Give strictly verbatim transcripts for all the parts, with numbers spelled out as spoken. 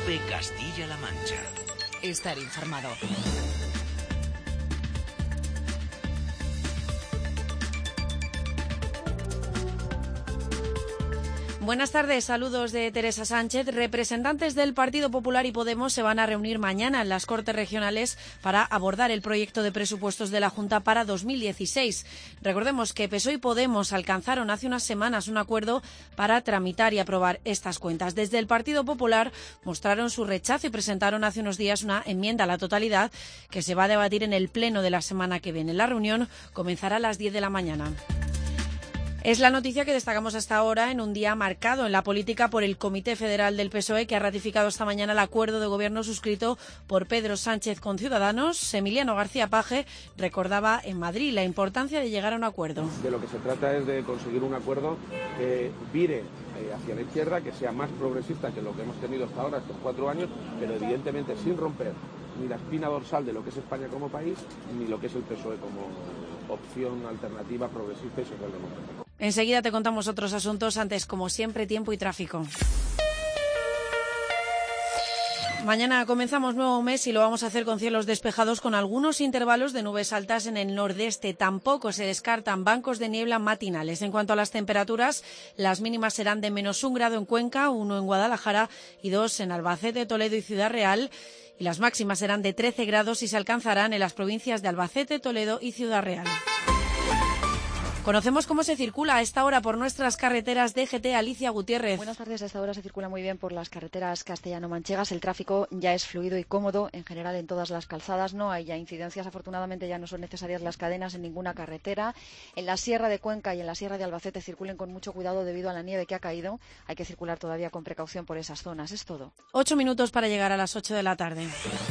COPE Castilla-La Mancha. Estar informado. Buenas tardes, saludos de Teresa Sánchez. Representantes del Partido Popular y Podemos se van a reunir mañana en las Cortes Regionales para abordar el proyecto de presupuestos de la Junta para dos mil dieciséis. Recordemos que P S O E y Podemos alcanzaron hace unas semanas un acuerdo para tramitar y aprobar estas cuentas. Desde el Partido Popular mostraron su rechazo y presentaron hace unos días una enmienda a la totalidad que se va a debatir en el Pleno de la semana que viene. La reunión comenzará a las diez de la mañana. Es la noticia que destacamos hasta ahora en un día marcado en la política por el Comité Federal del P S O E, que ha ratificado esta mañana el acuerdo de gobierno suscrito por Pedro Sánchez con Ciudadanos. Emiliano García Paje recordaba en Madrid la importancia de llegar a un acuerdo. De lo que se trata es de conseguir un acuerdo que vire hacia la izquierda, que sea más progresista que lo que hemos tenido hasta ahora, estos cuatro años, pero evidentemente sin romper ni la espina dorsal de lo que es España como país, ni lo que es el P S O E como opción alternativa, progresista y socialdemócrata. Enseguida te contamos otros asuntos. Antes, como siempre, tiempo y tráfico. Mañana comenzamos nuevo mes y lo vamos a hacer con cielos despejados con algunos intervalos de nubes altas en el nordeste. Tampoco se descartan bancos de niebla matinales. En cuanto a las temperaturas, las mínimas serán de menos un grado en Cuenca, uno en Guadalajara y dos en Albacete, Toledo y Ciudad Real. Y las máximas serán de trece grados y se alcanzarán en las provincias de Albacete, Toledo y Ciudad Real. Conocemos cómo se circula a esta hora por nuestras carreteras. D G T, Alicia Gutiérrez. Buenas tardes. A esta hora se circula muy bien por las carreteras castellano-manchegas. El tráfico ya es fluido y cómodo en general en todas las calzadas. No hay ya incidencias. Afortunadamente ya no son necesarias las cadenas en ninguna carretera. En la Sierra de Cuenca y en la Sierra de Albacete circulen con mucho cuidado debido a la nieve que ha caído. Hay que circular todavía con precaución por esas zonas. Es todo. Ocho minutos para llegar a las ocho de la tarde.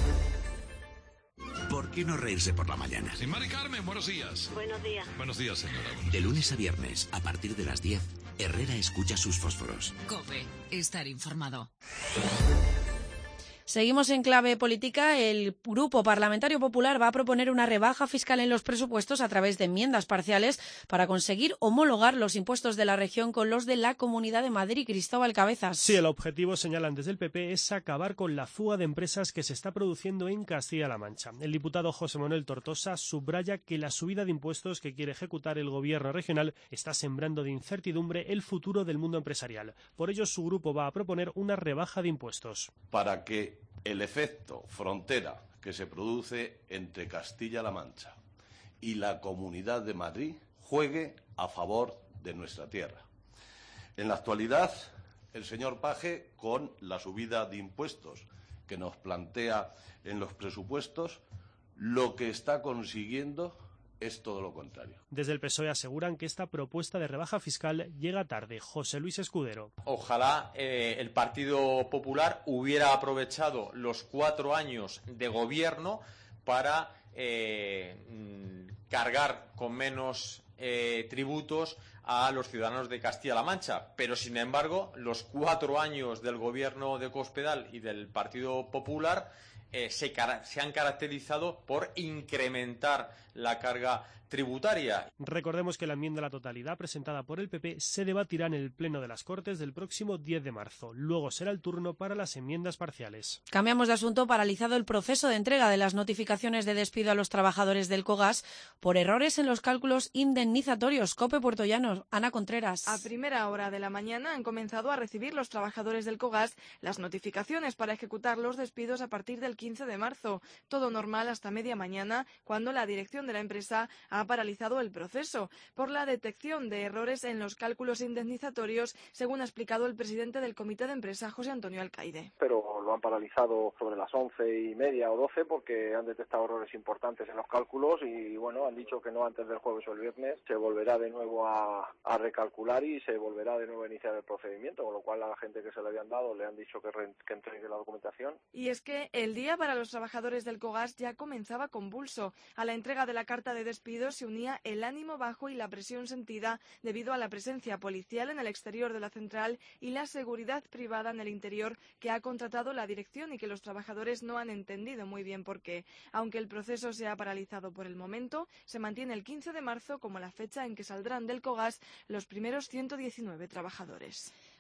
¿Por qué no reírse por la mañana? Sí, Mari Carmen, buenos días. Buenos días. Buenos días, señora. De lunes a viernes, a partir de las diez, Herrera escucha sus fósforos. COPE, estar informado. Seguimos en clave política. El Grupo Parlamentario Popular va a proponer una rebaja fiscal en los presupuestos a través de enmiendas parciales para conseguir homologar los impuestos de la región con los de la Comunidad de Madrid. Cristóbal Cabezas. Sí, el objetivo, señalan desde el P P, es acabar con la fuga de empresas que se está produciendo en Castilla-La Mancha. El diputado José Manuel Tortosa subraya que la subida de impuestos que quiere ejecutar el gobierno regional está sembrando de incertidumbre el futuro del mundo empresarial. Por ello, su grupo va a proponer una rebaja de impuestos. Para que el efecto frontera que se produce entre Castilla-La Mancha y la Comunidad de Madrid juegue a favor de nuestra tierra. En la actualidad, el señor Paje, con la subida de impuestos que nos plantea en los presupuestos, lo que está consiguiendo es todo lo contrario. Desde el P S O E aseguran que esta propuesta de rebaja fiscal llega tarde. José Luis Escudero. Ojalá eh, el Partido Popular hubiera aprovechado los cuatro años de gobierno para eh, cargar con menos eh, tributos a los ciudadanos de Castilla-La Mancha. Pero, sin embargo, los cuatro años del gobierno de Cospedal y del Partido Popular Eh, se, se han caracterizado por incrementar la carga tributaria. Recordemos que la enmienda a la totalidad presentada por el P P se debatirá en el Pleno de las Cortes del próximo diez de marzo. Luego será el turno para las enmiendas parciales. Cambiamos de asunto. Paralizado el proceso de entrega de las notificaciones de despido a los trabajadores del Cogas por errores en los cálculos indemnizatorios. COPE Puerto Llano, Ana Contreras. A primera hora de la mañana han comenzado a recibir los trabajadores del Cogas las notificaciones para ejecutar los despidos a partir del quince de marzo. Todo normal hasta media mañana, cuando la dirección de la empresa ha paralizado el proceso por la detección de errores en los cálculos indemnizatorios, según ha explicado el presidente del comité de empresa, José Antonio Alcaide. Pero lo han paralizado sobre las once y media o doce porque han detectado errores importantes en los cálculos y, bueno, han dicho que no antes del jueves o el viernes se volverá de nuevo a, a recalcular y se volverá de nuevo a iniciar el procedimiento, con lo cual a la gente que se le habían dado le han dicho que, re, que entregue la documentación. Y es que el día para los trabajadores del Cogas ya comenzaba convulso. A la entrega de la carta de despido se unía el ánimo bajo y la presión sentida debido a la presencia policial en el exterior de la central y la seguridad privada en el interior que ha contratado la dirección y que los trabajadores no han entendido muy bien por qué. Aunque el proceso se ha paralizado por el momento, se mantiene el quince de marzo como la fecha en que saldrán del Cogas los primeros ciento diecinueve trabajadores.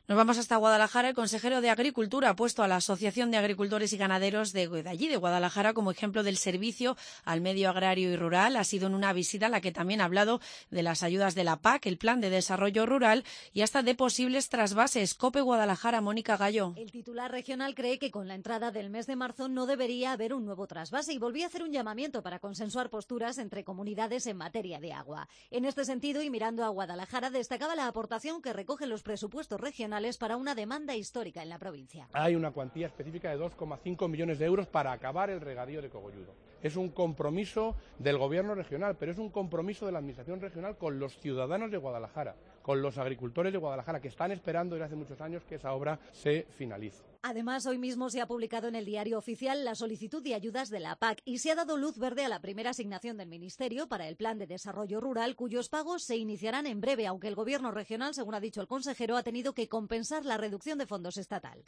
Nos vamos hasta Guadalajara. El consejero de Agricultura ha puesto a la Asociación de Agricultores y Ganaderos de, de allí, de Guadalajara, como ejemplo del servicio al medio agrario y rural. Ha sido en una visita a la que también ha hablado de las ayudas de la P A C, el Plan de Desarrollo Rural, y hasta de posibles trasvases. COPE Guadalajara, Mónica Gallo. El titular regional cree que con la entrada del mes de marzo no debería haber un nuevo trasvase y volvió a hacer un llamamiento para consensuar posturas entre comunidades en materia de agua. En este sentido, y mirando a Guadalajara, destacaba la aportación que recogen los presupuestos regionales para una demanda histórica en la provincia. Hay una cuantía específica de dos coma cinco millones de euros para acabar el regadío de Cogolludo. Es un compromiso del gobierno regional, pero es un compromiso de la administración regional con los ciudadanos de Guadalajara, con los agricultores de Guadalajara, que están esperando desde hace muchos años que esa obra se finalice. Además, hoy mismo se ha publicado en el Diario Oficial la solicitud de ayudas de la P A C y se ha dado luz verde a la primera asignación del Ministerio para el Plan de Desarrollo Rural, cuyos pagos se iniciarán en breve, aunque el Gobierno regional, según ha dicho el consejero, ha tenido que compensar la reducción de fondos estatal.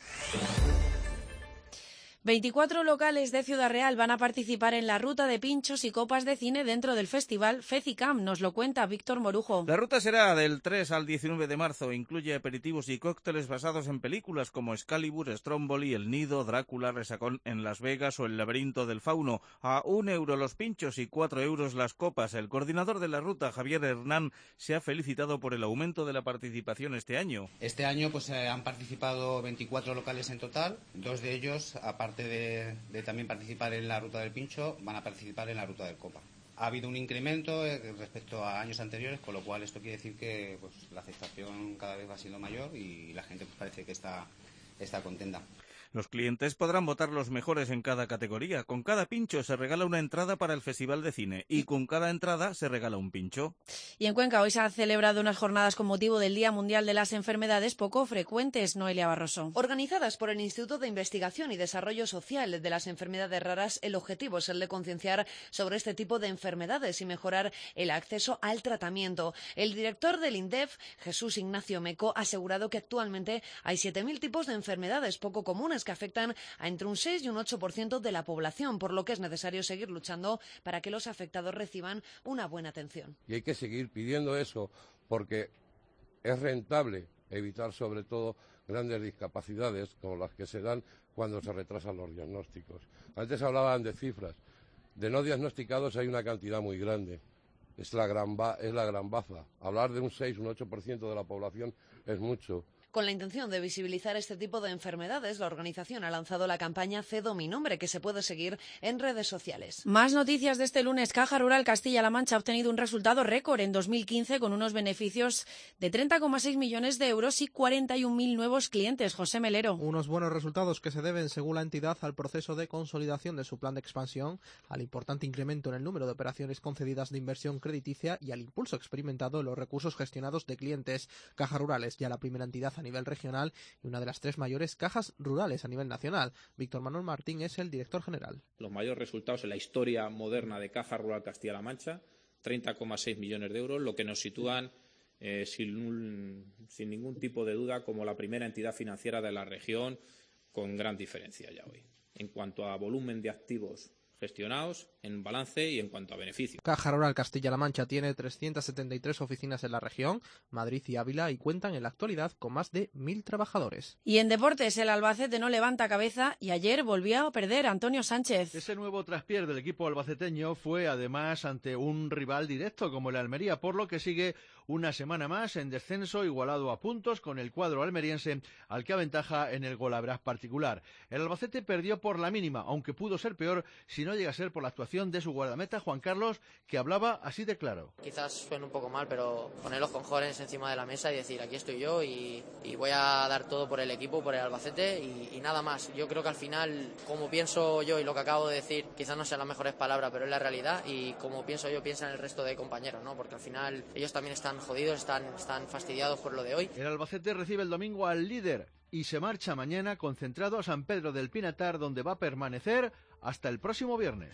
veinticuatro locales de Ciudad Real van a participar en la ruta de pinchos y copas de cine dentro del festival FECICAM. Nos lo cuenta Víctor Morujo. La ruta será del tres al diecinueve de marzo. Incluye aperitivos y cócteles basados en películas como Excalibur, Stromboli, El Nido, Drácula, Resacón en Las Vegas o El laberinto del fauno. A un euro los pinchos y cuatro euros las copas. El coordinador de la ruta, Javier Hernán, se ha felicitado por el aumento de la participación este año. Este año pues eh, han participado veinticuatro locales en total. Dos de ellos, aparte De, de también participar en la ruta del pincho, van a participar en la ruta del copa. Ha habido un incremento eh, respecto a años anteriores, con lo cual esto quiere decir que pues, la aceptación cada vez va siendo mayor y la gente pues, parece que está, está contenta. Los clientes podrán votar los mejores en cada categoría. Con cada pincho se regala una entrada para el Festival de Cine y con cada entrada se regala un pincho. Y en Cuenca hoy se han celebrado unas jornadas con motivo del Día Mundial de las Enfermedades poco frecuentes. Noelia Barroso. Organizadas por el Instituto de Investigación y Desarrollo Social de las Enfermedades Raras, el objetivo es el de concienciar sobre este tipo de enfermedades y mejorar el acceso al tratamiento. El director del INDEF, Jesús Ignacio Meco, ha asegurado que actualmente hay siete mil tipos de enfermedades poco comunes que afectan a entre un seis y un ocho por ciento de la población, por lo que es necesario seguir luchando para que los afectados reciban una buena atención. Y hay que seguir pidiendo eso porque es rentable evitar sobre todo grandes discapacidades como las que se dan cuando se retrasan los diagnósticos. Antes hablaban de cifras. De no diagnosticados hay una cantidad muy grande. Es la gran, ba- es la gran baza. Hablar de un seis, un ocho por ciento de la población es mucho. Con la intención de visibilizar este tipo de enfermedades, la organización ha lanzado la campaña Cedo mi nombre, que se puede seguir en redes sociales. Más noticias de este lunes. Caja Rural Castilla-La Mancha ha obtenido un resultado récord en dos mil quince con unos beneficios de treinta coma seis millones de euros y cuarenta y un mil nuevos clientes. José Melero. Unos buenos resultados que se deben, según la entidad, al proceso de consolidación de su plan de expansión, al importante incremento en el número de operaciones concedidas de inversión crediticia y al impulso experimentado en los recursos gestionados de clientes. Caja Rural es ya la primera entidad a nivel regional y una de las tres mayores cajas rurales a nivel nacional. Víctor Manuel Martín es el director general. Los mayores resultados en la historia moderna de Caja Rural Castilla-La Mancha, treinta coma seis millones de euros, lo que nos sitúan eh, sin, un, sin ningún tipo de duda como la primera entidad financiera de la región, con gran diferencia ya hoy. En cuanto a volumen de activos gestionados, en balance y en cuanto a beneficio. Caja Rural Castilla-La Mancha tiene trescientas setenta y tres oficinas en la región, Madrid y Ávila, y cuentan en la actualidad con más de mil trabajadores. Y en deportes, el Albacete no levanta cabeza y ayer volvió a perder Antonio Sánchez. Ese nuevo traspié del equipo albaceteño fue además ante un rival directo como el Almería, por lo que sigue una semana más en descenso, igualado a puntos con el cuadro almeriense, al que aventaja en el golaveras particular. El Albacete perdió por la mínima, aunque pudo ser peor si no llega a ser por la actuación de su guardameta Juan Carlos, que hablaba así de claro. Quizás suene un poco mal, pero poner los cojones encima de la mesa y decir aquí estoy yo y, y voy a dar todo por el equipo, por el Albacete y, y nada más. Yo creo que al final, como pienso yo y lo que acabo de decir, quizás no sean las mejores palabras, pero es la realidad y como pienso yo, piensan el resto de compañeros, ¿no? Porque al final ellos también están jodidos, están, están fastidiados por lo de hoy. El Albacete recibe el domingo al líder y se marcha mañana concentrado a San Pedro del Pinatar, donde va a permanecer hasta el próximo viernes.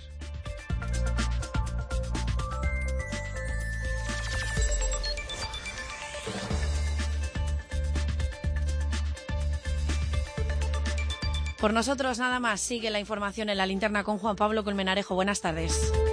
Por nosotros nada más. Sigue la información en la linterna con Juan Pablo Colmenarejo. Buenas tardes.